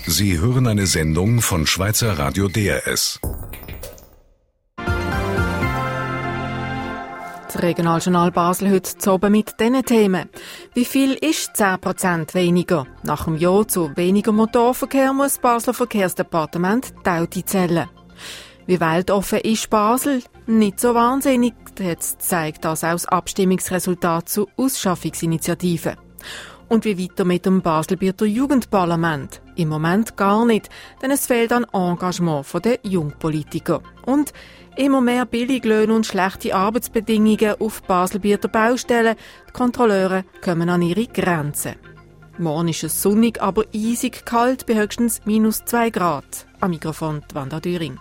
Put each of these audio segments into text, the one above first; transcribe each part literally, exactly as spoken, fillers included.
Sie hören eine Sendung von Schweizer Radio D R S. Das Regionaljournal Basel heute zu oben mit diesen Themen. Wie viel ist zehn Prozent weniger? Nach dem Ja zu weniger Motorverkehr muss das Basler Verkehrsdepartement Taudi zählen. Wie weltoffen ist Basel? Nicht so wahnsinnig. Jetzt zeigt das auch das Abstimmungsresultat zur Ausschaffungsinitiative. Und wie weiter mit dem Baselbieter Jugendparlament? Im Moment gar nicht, denn es fehlt an Engagement der Jungpolitiker. Und immer mehr Billiglöhne und schlechte Arbeitsbedingungen auf Baselbieter Baustellen. Die Kontrolleure kommen an ihre Grenzen. Morgen ist es sonnig, aber eisig kalt bei höchstens minus zwei Grad. Am Mikrofon Wanda Düring.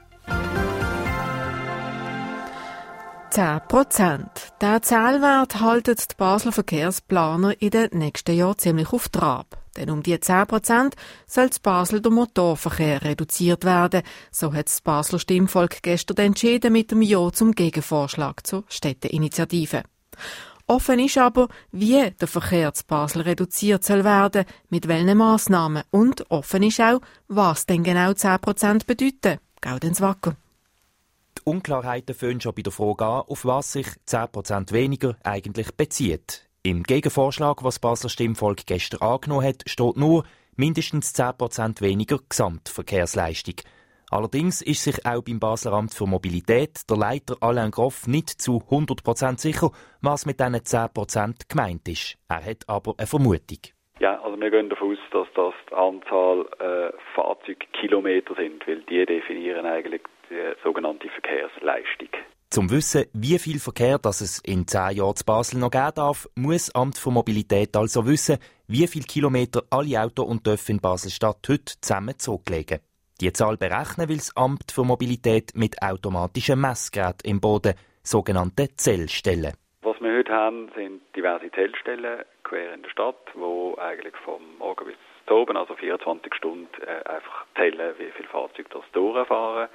zehn Prozent. Der Zahlwert halten die Basler Verkehrsplaner in den nächsten Jahren ziemlich auf Trab. Denn um die zehn Prozent soll in Basel der Motorverkehr reduziert werden. So hat das Basler Stimmvolk gestern entschieden mit dem Ja zum Gegenvorschlag zur Städteinitiative. Offen ist aber, wie der Verkehr zu Basel reduziert soll werden, mit welchen Massnahmen. Und offen ist auch, was denn genau zehn Prozent bedeuten. Gaudenz Wacker. Die Unklarheiten fangen schon bei der Frage an, auf was sich zehn Prozent weniger eigentlich bezieht. Im Gegenvorschlag, was das Basler Stimmvolk gestern angenommen hat, steht nur mindestens zehn Prozent weniger Gesamtverkehrsleistung. Allerdings ist sich auch beim Basler Amt für Mobilität der Leiter Alain Groff nicht zu hundert Prozent sicher, was mit diesen zehn Prozent gemeint ist. Er hat aber eine Vermutung. Ja, also wir gehen davon aus, dass das die Anzahl äh, Fahrzeugkilometer sind, weil die definieren eigentlich die sogenannte Verkehrsleistung. Zum Wissen, wie viel Verkehr das es in zehn Jahren zu Basel noch geben darf, muss das Amt für Mobilität also wissen, wie viele Kilometer alle Auto und Dörfer in Basel-Stadt heute zusammen zurücklegen. Die Zahl berechnen will das Amt für Mobilität mit automatischen Messgeräten im Boden, sogenannte Zählstellen. Was wir heute haben, sind diverse Zählstellen quer in der Stadt, wo eigentlich vom Morgen bis zum Abend, also vierundzwanzig Stunden, äh, einfach zählen, wie viele Fahrzeuge das durchfahren.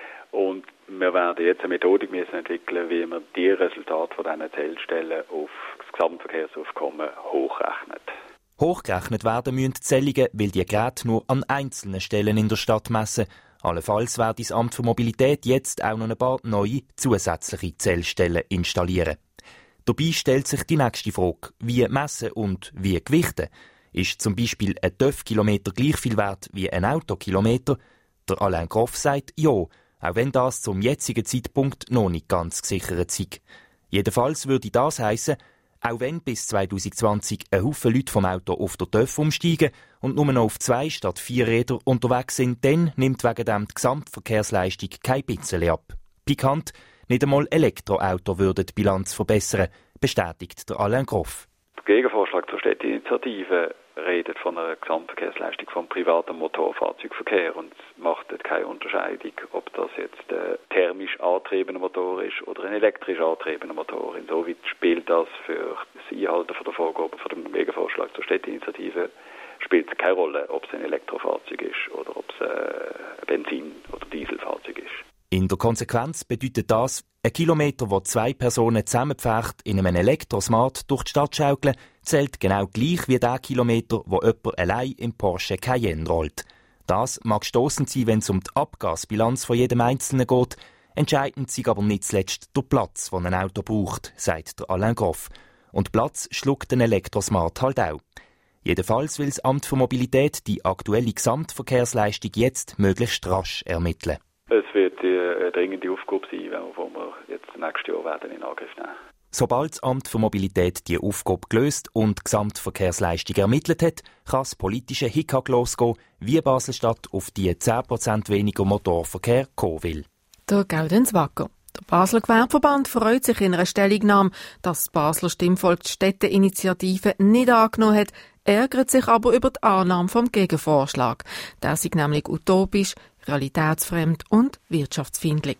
Und wir werden jetzt eine Methodik müssen entwickeln, wie man die Resultate von diesen Zählstellen auf das Gesamtverkehrsaufkommen hochrechnet. Hochgerechnet werden müssen die Zählungen, weil die Geräte nur an einzelnen Stellen in der Stadt messen. Allenfalls wird das Amt für Mobilität jetzt auch noch ein paar neue zusätzliche Zählstellen installieren. Dabei stellt sich die nächste Frage, wie messen und wie gewichten. Ist zum Beispiel ein T Ö F-Kilometer gleich viel wert wie ein Autokilometer? Der Alain Groff sagt ja, auch wenn das zum jetzigen Zeitpunkt noch nicht ganz gesichert sei. Jedenfalls würde das heissen, auch wenn bis zwanzig zwanzig ein Haufen Leute vom Auto auf der T Ö F umsteigen und nur noch auf zwei statt vier Räder unterwegs sind, dann nimmt wegen dem die Gesamtverkehrsleistung kein bisschen ab. Pikant, nicht einmal Elektroauto würden die Bilanz verbessern, bestätigt der Alain Groff. Der Gegenvorschlag zur Städteinitiative redet von einer Gesamtverkehrsleistung vom privaten Motorfahrzeugverkehr und macht dort keine Unterscheidung, ob das jetzt ein thermisch angetriebener Motor ist oder ein elektrisch angetriebener Motor. Insoweit spielt das für das Einhalten von der Vorgabe von dem Gegenvorschlag zur Städteinitiative spielt es keine Rolle, ob es ein Elektrofahrzeug ist oder ob es ein Benzin- oder Dieselfahrzeug ist. In der Konsequenz bedeutet das, ein Kilometer, wo zwei Personen zusammengepfercht in einem Elektrosmart durch die Stadt schaukeln, zählt genau gleich wie der Kilometer, wo jemand allein im Porsche Cayenne rollt. Das mag stossend sein, wenn es um die Abgasbilanz von jedem Einzelnen geht. Entscheidend sei aber nicht zuletzt der Platz, den ein Auto braucht, sagt der Alain Groff. Und Platz schluckt ein Elektrosmart halt auch. Jedenfalls will das Amt für Mobilität die aktuelle Gesamtverkehrsleistung jetzt möglichst rasch ermitteln. Es wird eine dringende Aufgabe sein, die wir jetzt nächstes Jahr werden in Angriff nehmen. Sobald das Amt für Mobilität die Aufgabe gelöst und die Gesamtverkehrsleistung ermittelt hat, kann das politische Hickhack losgehen, wie Basel-Stadt auf die zehn Prozent weniger Motorverkehr kommen will. Der Gaudenz Wacker. Der Basler Gewerbeverband freut sich in einer Stellungnahme, dass das Basler Stimmvolk die Städteinitiative nicht angenommen hat, ärgert sich aber über die Annahme vom Gegenvorschlag. Der sei nämlich utopisch, realitätsfremd und wirtschaftsfeindlich.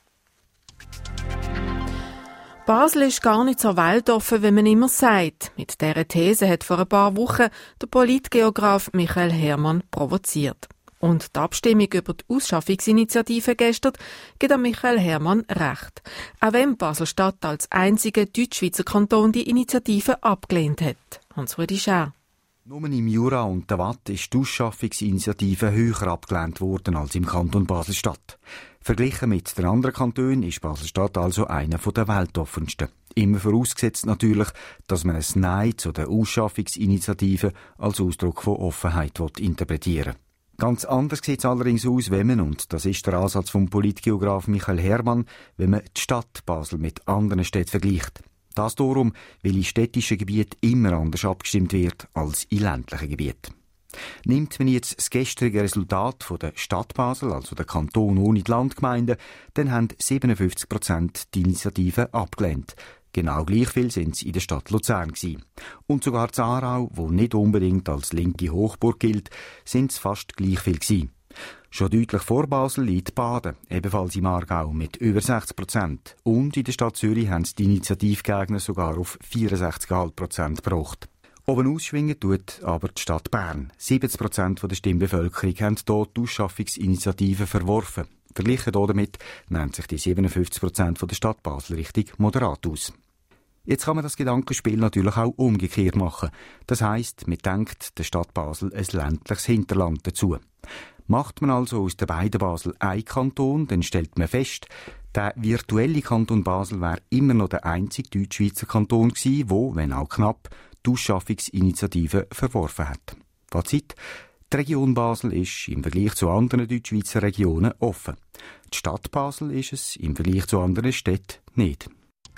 Basel ist gar nicht so weltoffen, wie man immer sagt. Mit dieser These hat vor ein paar Wochen der Politgeograf Michael Hermann provoziert. Und die Abstimmung über die Ausschaffungsinitiative gestern gibt an Michael Hermann recht. Auch wenn Basel-Stadt als einziger Deutschschweizer Kanton die Initiative abgelehnt hat. Hans-Rudi Schär. Nur im Jura und der Watt ist die Ausschaffungsinitiative höher abgelehnt worden als im Kanton Basel-Stadt. Verglichen mit den anderen Kantonen ist Basel-Stadt also einer der weltoffensten. Immer vorausgesetzt natürlich, dass man ein Nein zu der Ausschaffungsinitiative als Ausdruck von Offenheit interpretieren will. Ganz anders sieht es allerdings aus, wenn man, und das ist der Ansatz vom Politgeograf Michael Herrmann, wenn man die Stadt Basel mit anderen Städten vergleicht. Das darum, weil in städtischen Gebieten immer anders abgestimmt wird als in ländlichen Gebieten. Nimmt man jetzt das gestrige Resultat von der Stadt Basel, also der Kanton ohne die Landgemeinden, dann haben siebenundfünfzig Prozent die Initiative abgelehnt. Genau gleich viel sind es in der Stadt Luzern gewesen. Und sogar in Aarau, wo nicht unbedingt als linke Hochburg gilt, sind es fast gleich viel gewesen. Schon deutlich vor Basel liegt Baden, ebenfalls im Aargau, mit über sechzig Prozent. Und in der Stadt Zürich haben die Initiativgegner sogar auf vierundsechzig Komma fünf Prozent gebracht. Oben ausschwingen tut aber die Stadt Bern. siebzig Prozent der Stimmbevölkerung haben dort die Ausschaffungsinitiative verworfen. Verglichen damit nennt sich die siebenundfünfzig Prozent der Stadt Basel richtig moderat aus. Jetzt kann man das Gedankenspiel natürlich auch umgekehrt machen. Das heisst, man denkt der Stadt Basel ein ländliches Hinterland dazu. Macht man also aus den beiden Basel ein Kanton, dann stellt man fest, der virtuelle Kanton Basel wäre immer noch der einzige Deutschschweizer Kanton gewesen, der, wenn auch knapp, die Ausschaffungsinitiative verworfen hat. Fazit: Die Region Basel ist im Vergleich zu anderen Deutschschweizer Regionen offen. Die Stadt Basel ist es im Vergleich zu anderen Städten nicht.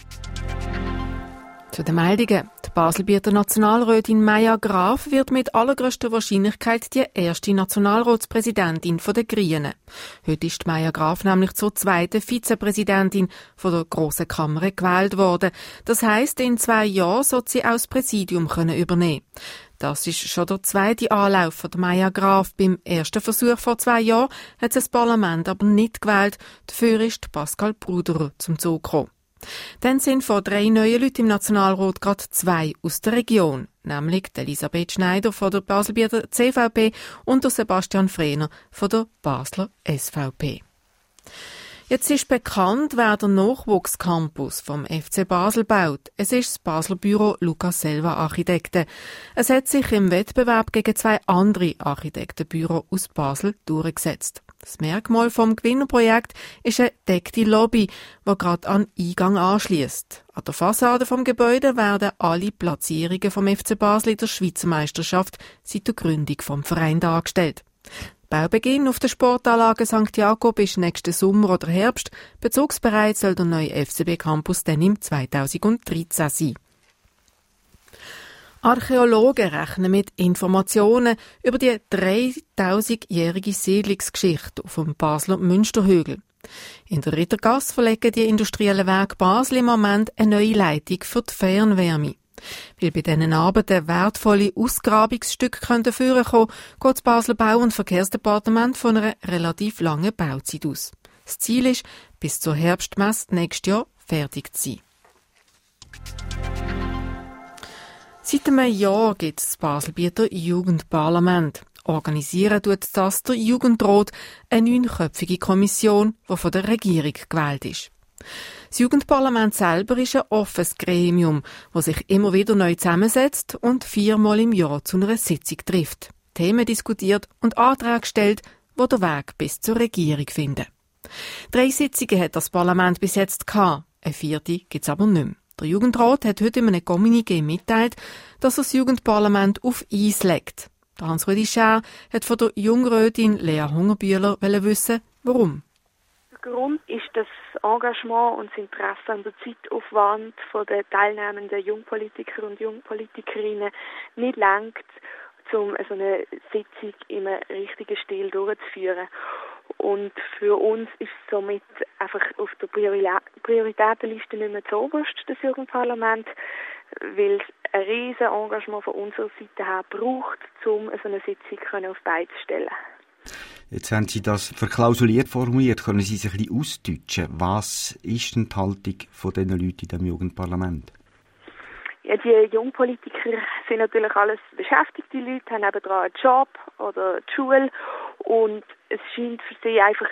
Zu den Meldungen. Die Baselbieter Nationalrätin Maja Graf wird mit allergrößter Wahrscheinlichkeit die erste Nationalratspräsidentin der Grünen. Heute ist Maja Graf nämlich zur zweiten Vizepräsidentin von der Grossen Kammer gewählt worden. Das heisst, in zwei Jahren soll sie auch das Präsidium übernehmen. Das ist schon der zweite Anlauf von Maja Graf. Beim ersten Versuch vor zwei Jahren hat sie das Parlament aber nicht gewählt. Dafür ist Pascal Bruderer zum Zug gekommen. Dann sind von drei neuen Leuten im Nationalrat gerade zwei aus der Region, nämlich Elisabeth Schneider von der Baselbieter C V P und der Sebastian Frehner von der Basler S V P. Jetzt ist bekannt, wer der Nachwuchscampus vom F C Basel baut. Es ist das Basler Büro Lukas Selva Architekten. Es hat sich im Wettbewerb gegen zwei andere Architektenbüros aus Basel durchgesetzt. Das Merkmal vom Gewinnerprojekt ist eine deckte Lobby, die gerade an den Eingang anschliesst. An der Fassade vom Gebäude werden alle Platzierungen vom F C Basel in der Schweizer Meisterschaft seit der Gründung vom Verein dargestellt. Baubeginn auf der Sportanlage Sankt Jakob ist nächsten Sommer oder Herbst. Bezugsbereit soll der neue F C B-Campus dann im zweitausenddreizehn sein. Archäologen rechnen mit Informationen über die dreitausendjährige Siedlungsgeschichte auf dem Basler Münsterhügel. In der Rittergasse verlegen die industriellen Werke Basel im Moment eine neue Leitung für die Fernwärme. Weil bei diesen Arbeiten wertvolle Ausgrabungsstücke vorkommen können, geht das Basler Bau- und Verkehrsdepartement von einer relativ langen Bauzeit aus. Das Ziel ist, bis zur Herbstmesse nächstes Jahr fertig zu sein. Seit einem Jahr gibt es das Baselbieter Jugendparlament. Organisieren tut das der Jugendrat, eine neunköpfige Kommission, die von der Regierung gewählt ist. Das Jugendparlament selber ist ein offenes Gremium, das sich immer wieder neu zusammensetzt und viermal im Jahr zu einer Sitzung trifft, Themen diskutiert und Anträge stellt, die den Weg bis zur Regierung finden. Drei Sitzungen hat das Parlament bis jetzt gehabt, eine vierte gibt es aber nicht mehr. Der Jugendrat hat heute in einem Kommuniqué mitteilt, dass er das Jugendparlament auf Eis legt. Der Hans-Rudi Schär hat von der Jungrätin Lea Hungerbühler wissen, warum. Der Grund ist, dass das Engagement und das Interesse an der Zeitaufwand der teilnehmenden Jungpolitiker und Jungpolitikerinnen nicht reicht, um so eine Sitzung im richtigen Stil durchzuführen. Und für uns ist es somit einfach auf der Prioritätenliste nicht mehr zuoberst, das Jugendparlament, weil es ein riesiges Engagement von unserer Seite her braucht, um so eine Sitzung auf die Beine zu stellen. Jetzt haben Sie das verklausuliert formuliert. Können Sie sich ein bisschen ausdeutschen? Was ist denn die Haltung von diesen Leuten in diesem Jugendparlament? Ja, die Jungpolitiker sind natürlich alles beschäftigte Leute, haben nebenan einen Job oder die Schule und es scheint für sie einfach nicht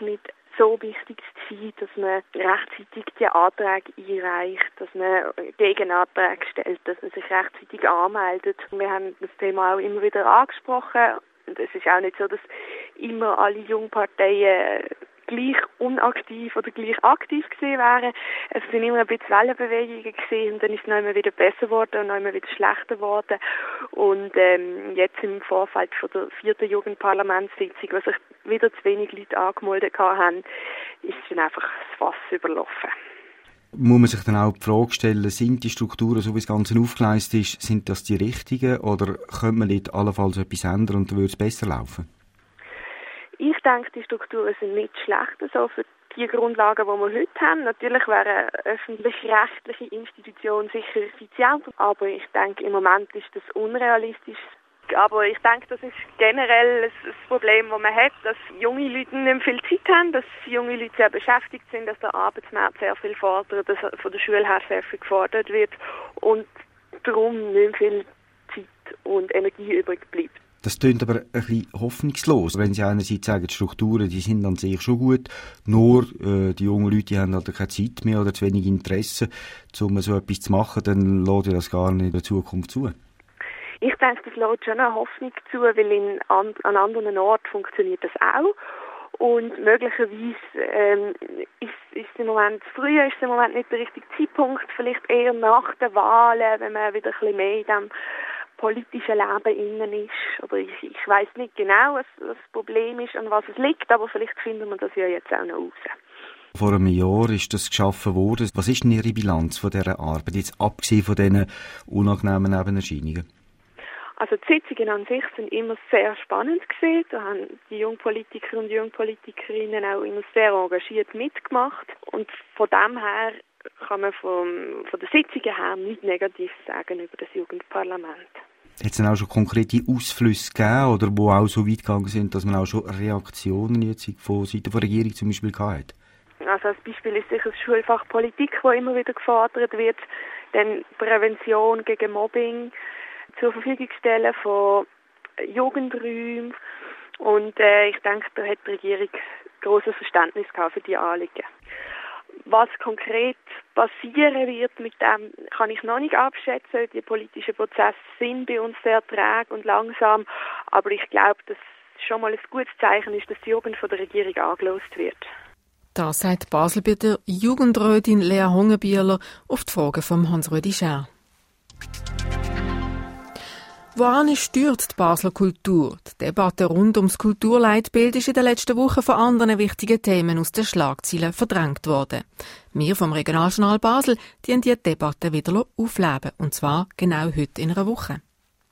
so wichtig sein, dass man rechtzeitig die Anträge einreicht, dass man Gegenanträge stellt, dass man sich rechtzeitig anmeldet. Wir haben das Thema auch immer wieder angesprochen. Und es ist auch nicht so, dass immer alle Jungparteien gleich unaktiv oder gleich aktiv gewesen wären. Es sind immer ein bisschen Wellenbewegungen gewesen und dann ist es noch immer wieder besser geworden und noch immer wieder schlechter geworden. Und ähm, jetzt im Vorfeld von der vierten Jugendparlamentssitzung, wo sich wieder zu wenig Leute angemeldet haben, ist dann einfach das Fass überlaufen. Muss man sich dann auch die Frage stellen, sind die Strukturen, so wie das Ganze aufgeleistet ist, sind das die richtigen oder könnte man nicht allenfalls etwas ändern und dann würde es besser laufen? Ich denke, die Strukturen sind nicht schlecht so für die Grundlagen, die wir heute haben. Natürlich wäre eine öffentlich-rechtliche Institution sicher effizienter, aber ich denke, im Moment ist das unrealistisch. Aber ich denke, das ist generell ein Problem, das man hat, dass junge Leute nicht viel Zeit haben, dass junge Leute sehr beschäftigt sind, dass der Arbeitsmarkt sehr viel fordert, dass von der Schule her sehr viel gefordert wird und darum nicht viel Zeit und Energie übrig bleibt. Das klingt aber ein bisschen hoffnungslos, wenn Sie einerseits sagen, die Strukturen, die sind an sich schon gut, nur äh, die jungen Leute die haben halt keine Zeit mehr oder zu wenig Interesse, um so etwas zu machen, dann lässt ja das gar nicht in der Zukunft zu. Ich denke, das lässt schon eine Hoffnung zu, weil in, an, an anderen Orten funktioniert das auch. Und möglicherweise ähm, ist, ist im Moment, früher ist es im Moment nicht der richtige Zeitpunkt, vielleicht eher nach den Wahlen, wenn man wieder ein bisschen mehr in diesem politischen Leben innen ist. Oder ich, ich weiss nicht genau, was, was das Problem ist, an was es liegt, aber vielleicht finden wir das ja jetzt auch noch raus. Vor einem Jahr ist das geschaffen worden. Was ist denn Ihre Bilanz von dieser Arbeit, jetzt abgesehen von diesen unangenehmen Nebenerscheinungen? Also die Sitzungen an sich sind immer sehr spannend gewesen. Da haben die Jungpolitiker und Jungpolitikerinnen auch immer sehr engagiert mitgemacht. Und von dem her kann man vom, von der Sitzungen her nichts Negatives sagen über das Jugendparlament. Hat es denn auch schon konkrete Ausflüsse gegeben, oder wo auch so weit gegangen sind, dass man auch schon Reaktionen jetzt von Seiten der Regierung zum Beispiel gehabt hat? Also als Beispiel ist sicher das Schulfach Politik, das immer wieder gefordert wird. Dann Prävention gegen Mobbing, zur Verfügung stellen von Jugendräumen. Und äh, ich denke, da hat die Regierung grosses Verständnis gehabt für die Anliegen. Was konkret passieren wird mit dem, kann ich noch nicht abschätzen. Die politischen Prozesse sind bei uns sehr träge und langsam. Aber ich glaube, dass schon mal ein gutes Zeichen ist, dass die Jugend von der Regierung angelost wird. Das sagt Basel bei der Jugendrätin Lea Hungebierler auf die Frage von Hans-Rudi Scher. Woran steuert die Basler Kultur? Die Debatte rund ums Kulturleitbild ist in den letzten Wochen von anderen wichtigen Themen aus den Schlagzeilen verdrängt worden. Wir vom Regionaljournal Basel die haben die Debatte wieder aufleben, und zwar genau heute in einer Woche.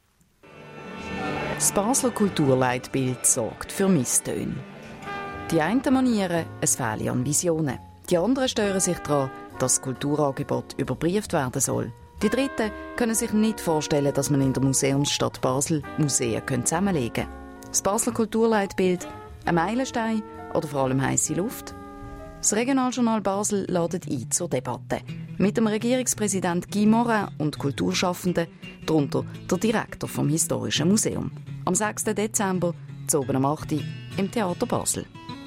Das Basler Kulturleitbild sorgt für Misstöne. Die einen monieren, es fehle an Visionen. Die anderen stören sich daran, dass das Kulturangebot überprüft werden soll. Die Dritten können sich nicht vorstellen, dass man in der Museumsstadt Basel Museen zusammenlegen kann. Das Basler Kulturleitbild, ein Meilenstein oder vor allem heisse Luft? Das Regionaljournal Basel ladet ein zur Debatte. Mit dem Regierungspräsident Guy Morin und Kulturschaffenden, darunter der Direktor vom Historischen Museum. Am sechsten Dezember, zu oben am acht Uhr im Theater Basel.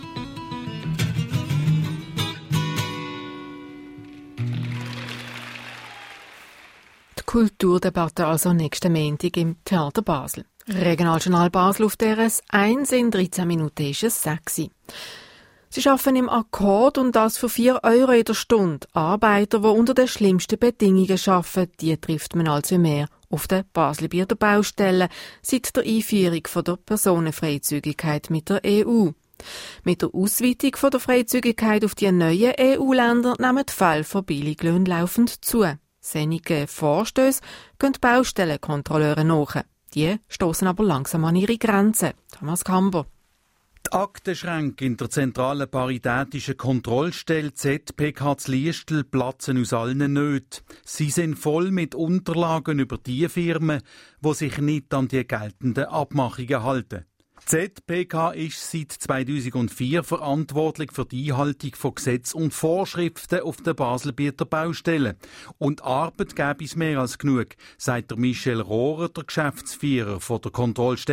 Kulturdebatte also nächsten Montag im Theater Basel. Regionaljournal Basel auf D R S eins, in dreizehn Minuten ist es sechs. Sie arbeiten im Akkord und das für vier Euro in der Stunde. Arbeiter, die unter den schlimmsten Bedingungen arbeiten, die trifft man also mehr auf den Baselbieter Baustellen seit der Einführung von der Personenfreizügigkeit mit der E U. Mit der Ausweitung von der Freizügigkeit auf die neuen E U-Länder nehmen die Fälle von Billiglöhnen laufend zu. Senige Vorstöße gehen die Baustellenkontrolleure nach. Die stoßen aber langsam an ihre Grenzen. Thomas Kamber. Die Aktenschränke in der zentralen paritätischen Kontrollstelle Z P K zu Liestel platzen aus allen Nöten. Sie sind voll mit Unterlagen über die Firmen, die sich nicht an die geltenden Abmachungen halten. Z P K ist seit zweitausendvier verantwortlich für die Einhaltung von Gesetzen und Vorschriften auf den Baselbieter Baustellen. Und Arbeit gäbe es mehr als genug, sagt der Michel Rohrer, der Geschäftsführer von der Kontrollstelle.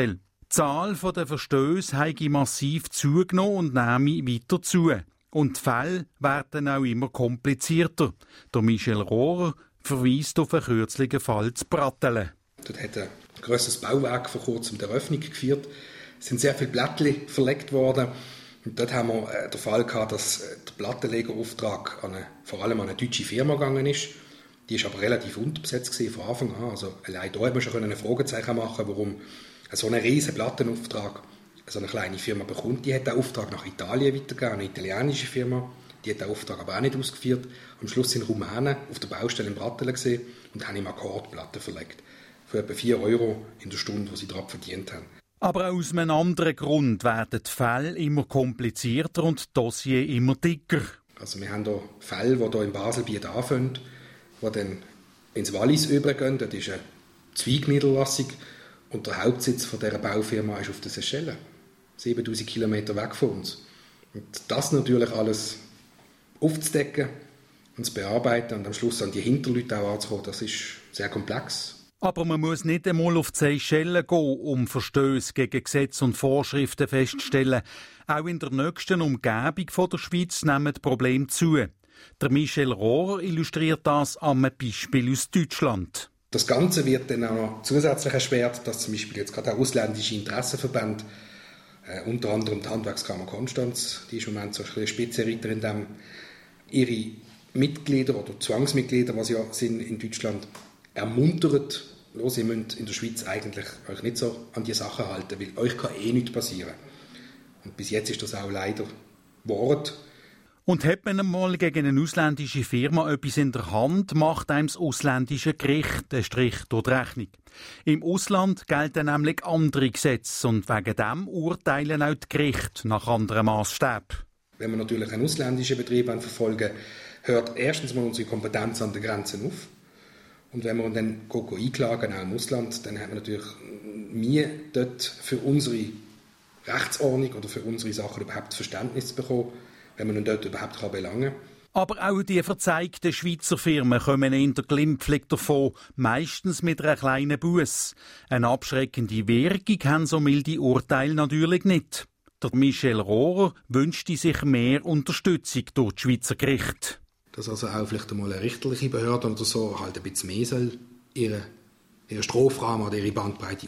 Die Zahl der Verstöße habe massiv zugenommen und nehme weiter zu. Und die Fälle werden auch immer komplizierter. Der Michel Rohrer verweist auf einen kürzlichen Fall zu Brattelen. Dort hat ein grosses Bauwerk vor kurzem die Eröffnung geführt. Es sind sehr viele Blättchen verlegt worden. Und dort haben wir den Fall gehabt, dass der Plattenlegerauftrag an eine, vor allem an eine deutsche Firma gegangen ist. Die war aber relativ unterbesetzt von Anfang an. Also allein da hat man schon ein Fragezeichen machen, warum so einen riesen Plattenauftrag so eine kleine Firma bekommt. Die hat den Auftrag nach Italien weitergegeben, eine italienische Firma. Die hat den Auftrag aber auch nicht ausgeführt. Am Schluss sind Rumänen auf der Baustelle in Brattelen gesehen und haben ihm Akkordplatten verlegt. Für etwa vier Euro in der Stunde, die sie daran verdient haben. Aber aus einem anderen Grund werden die Fälle immer komplizierter und die Dossier immer dicker. Also wir haben hier Fälle, die hier im Baselbiet anfangen, die dann ins Wallis übergehen. Das ist eine Zweigniederlassung und der Hauptsitz von dieser Baufirma ist auf den Seychellen. siebentausend Kilometer weg von uns. Und das natürlich alles aufzudecken und zu bearbeiten und am Schluss an die Hinterleute auch anzukommen, das ist sehr komplex. Aber man muss nicht einmal auf die Seychellen gehen, um Verstöße gegen Gesetze und Vorschriften festzustellen. Auch in der nächsten Umgebung von der Schweiz nehmen die Probleme zu. Der Michel Rohrer illustriert das am Beispiel aus Deutschland. Das Ganze wird dann auch noch zusätzlich erschwert, dass zum Beispiel jetzt gerade auch ausländische Interessenverbände, äh, unter anderem die Handwerkskammer Konstanz, die ist im Moment so ein bisschen Spitzenreiter in dem, ihre Mitglieder oder Zwangsmitglieder, was ja sind in Deutschland, ermuntert, los, ihr müsst in der Schweiz eigentlich euch nicht so an die Sachen halten, weil euch kann eh nichts passieren. Und bis jetzt ist das auch leider Wort. Und hat man einmal gegen eine ausländische Firma etwas in der Hand, macht einem das ausländische Gericht einen Strich durch die Rechnung. Im Ausland gelten nämlich andere Gesetze und wegen dem urteilen auch die Gerichte nach anderen Maßstäben. Wenn wir natürlich einen ausländischen Betrieb verfolgen, hört erstens mal unsere Kompetenz an den Grenzen auf. Und wenn wir dann einklagen, auch im Ausland, dann haben wir natürlich nie dort für unsere Rechtsordnung oder für unsere Sachen überhaupt Verständnis bekommen, wenn man ihn dort überhaupt belangen kann. Aber auch die verzeigten Schweizer Firmen kommen in der glimpflich davon, meistens mit einer kleinen Busse. Eine abschreckende Wirkung haben so milde Urteile natürlich nicht. Der Michel Rohrer wünschte sich mehr Unterstützung durch die Schweizer Gerichte. Dass also auch vielleicht einmal eine richterliche Behörde oder so halt ein bisschen mehr soll ihre, ihre Strafrahmen oder ihre Bandbreite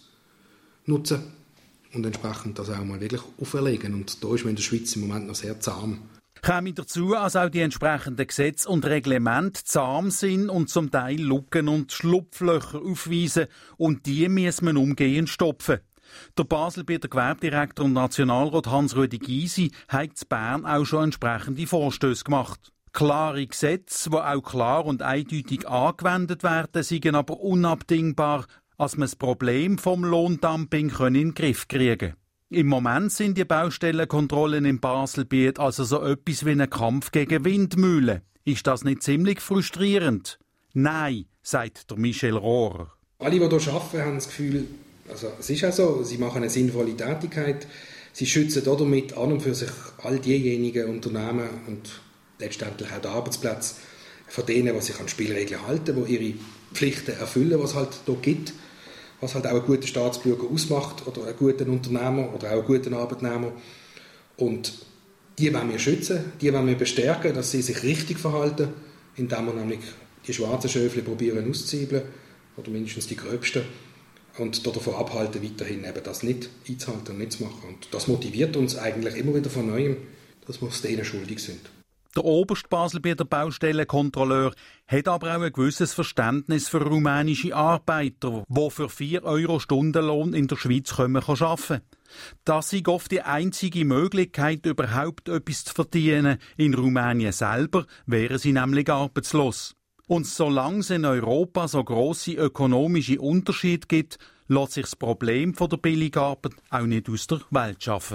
ausnutzen und entsprechend das auch mal wirklich auferlegen. Und da ist man in der Schweiz im Moment noch sehr zahm. Käme dazu, dass auch die entsprechenden Gesetze und Reglemente zahm sind und zum Teil Lücken und Schlupflöcher aufweisen und die muss man umgehend stopfen. Der Baselbieter Gewerbedirektor und Nationalrat Hans-Rudi Gysi hat in Bern auch schon entsprechende Vorstöße gemacht. Klare Gesetze, die auch klar und eindeutig angewendet werden, sind aber unabdingbar, als man das Problem vom Lohndumping in den Griff kriegen kann. Im Moment sind die Baustellenkontrollen im Baselbiet also so etwas wie ein Kampf gegen Windmühlen. Ist das nicht ziemlich frustrierend? Nein, sagt der Michel Rohrer. Alle, die hier arbeiten, haben das Gefühl, also es ist auch so, sie machen eine sinnvolle Tätigkeit, sie schützen damit an und für sich all diejenigen Unternehmen und letztendlich auch die Arbeitsplätze von denen, die sich an Spielregeln halten, die ihre Pflichten erfüllen, was es halt hier gibt, was halt auch einen guten Staatsbürger ausmacht oder einen guten Unternehmer oder auch einen guten Arbeitnehmer. Und die wollen wir schützen, die wollen wir bestärken, dass sie sich richtig verhalten, indem wir nämlich die schwarzen Schöfle probieren auszuziehen, oder mindestens die gröbsten, und davon abhalten, weiterhin eben das nicht einzuhalten und nicht zu machen. Und das motiviert uns eigentlich immer wieder von Neuem, dass wir es denen schuldig sind. Der oberste Baselbieter Baustellenkontrolleur hat aber auch ein gewisses Verständnis für rumänische Arbeiter, die für vier Euro Stundenlohn in der Schweiz kommen kann arbeiten. Das ist oft die einzige Möglichkeit, überhaupt etwas zu verdienen. In Rumänien selber wären sie nämlich arbeitslos. Und solange es in Europa so grosse ökonomische Unterschiede gibt, lässt sich das Problem von der Billigarbeit auch nicht aus der Welt schaffen.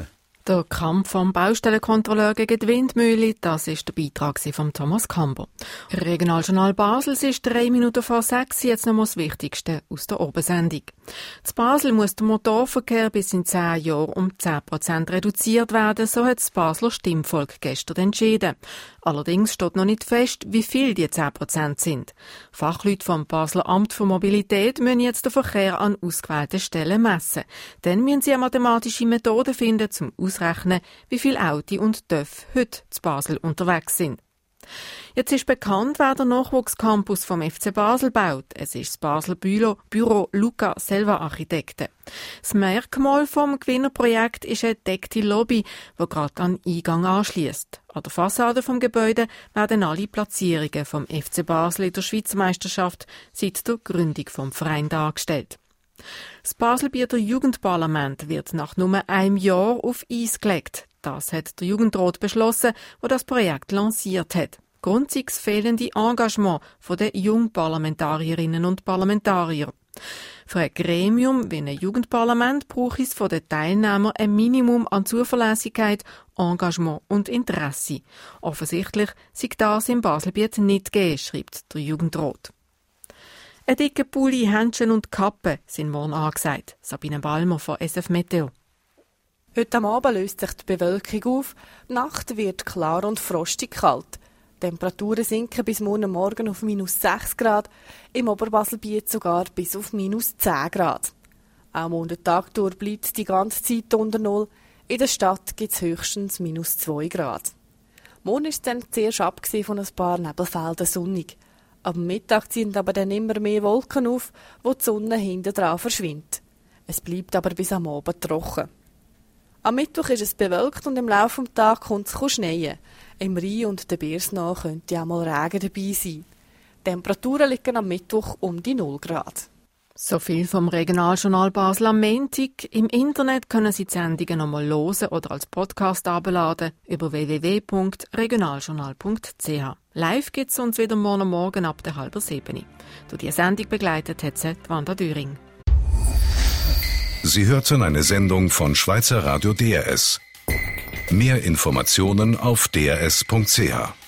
Der Kampf am Baustellenkontrolleur gegen die Windmühle, das ist der Beitrag von Thomas Kamber. Regionaljournal Basel, es ist drei Minuten vor sechs, jetzt noch mal das Wichtigste aus der Obersendung. In Basel muss der Motorverkehr bis in zehn Jahren um zehn Prozent reduziert werden, so hat das Basler Stimmvolk gestern entschieden. Allerdings steht noch nicht fest, wie viel die zehn Prozent sind. Fachleute vom Basler Amt für Mobilität müssen jetzt den Verkehr an ausgewählten Stellen messen. Dann müssen sie eine mathematische Methode finden, um ausrechnen, wie viele Autos und T Ö F heute zu Basel unterwegs sind. Jetzt ist bekannt, wer der Nachwuchscampus vom F C Basel baut. Es ist das Basler Büro, Büro Luca Selva Architekten. Das Merkmal vom Gewinnerprojekt ist eine deckte Lobby, die gerade an den Eingang anschliesst. An der Fassade vom Gebäude werden alle Platzierungen vom F C Basel in der Schweizer Meisterschaft seit der Gründung vom Verein dargestellt. Das Baselbieter Jugendparlament wird nach nur einem Jahr auf Eis gelegt. Das hat der Jugendrat beschlossen, der das Projekt lanciert hat. Grund sei das fehlende Engagement der Jungparlamentarierinnen und Parlamentarier. Für ein Gremium wie ein Jugendparlament braucht es von den Teilnehmern ein Minimum an Zuverlässigkeit, Engagement und Interesse. Offensichtlich sei das im Baselbiet nicht gegeben, schreibt der Jugendrat. Ein dicker Pulli, Händchen und Kappe sind morgen angesagt. Sabine Balmer von S F Meteo. Heute am Abend löst sich die Bewölkung auf, die Nacht wird klar und frostig kalt. Die Temperaturen sinken bis morgen Morgen auf minus sechs Grad, im Oberbaselbiet sogar bis auf minus zehn Grad. Auch am Tag durch bleibt es die ganze Zeit unter Null, in der Stadt gibt es höchstens minus zwei Grad. Morgen ist es dann zuerst abgesehen von ein paar Nebelfeldern sonnig. Am Mittag ziehen aber dann immer mehr Wolken auf, wo die Sonne hinten dran verschwindet. Es bleibt aber bis am Abend trocken. Am Mittwoch ist es bewölkt und im Laufe des Tages kommt es schneien. Im Rhein und der Birsnach könnte auch mal Regen dabei sein. Die Temperaturen liegen am Mittwoch um die null Grad. So viel vom Regionaljournal Basel am Montag. Im Internet können Sie die Sendungen noch mal hören oder als Podcast herunterladen über w w w punkt regionaljournal punkt c h. Live gibt es uns wieder morgen Morgen ab der halben sieben. Durch die Sendung begleitet hat sie Wanda Düring. Sie hörten eine Sendung von Schweizer Radio D R S. Mehr Informationen auf d r s punkt c h.